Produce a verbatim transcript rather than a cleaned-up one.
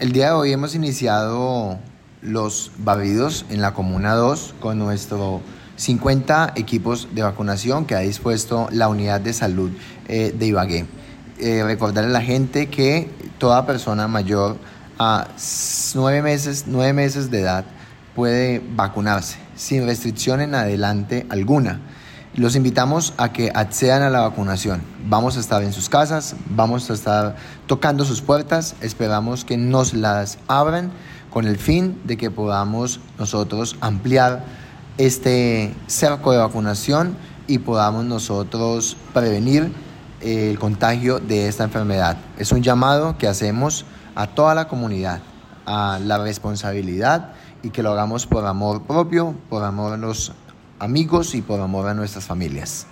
El día de hoy hemos iniciado los barridos en la Comuna dos con nuestros cincuenta equipos de vacunación que ha dispuesto la Unidad de Salud eh, de Ibagué. Eh, recordarle a la gente que toda persona mayor a nueve meses, nueve meses de edad puede vacunarse sin restricción en adelante alguna. Los invitamos a que accedan a la vacunación. Vamos a estar en sus casas, vamos a estar tocando sus puertas. Esperamos que nos las abran con el fin de que podamos nosotros ampliar este cerco de vacunación y podamos nosotros prevenir el contagio de esta enfermedad. Es un llamado que hacemos a toda la comunidad, a la responsabilidad y que lo hagamos por amor propio, por amor a los amigos y por amor a nuestras familias.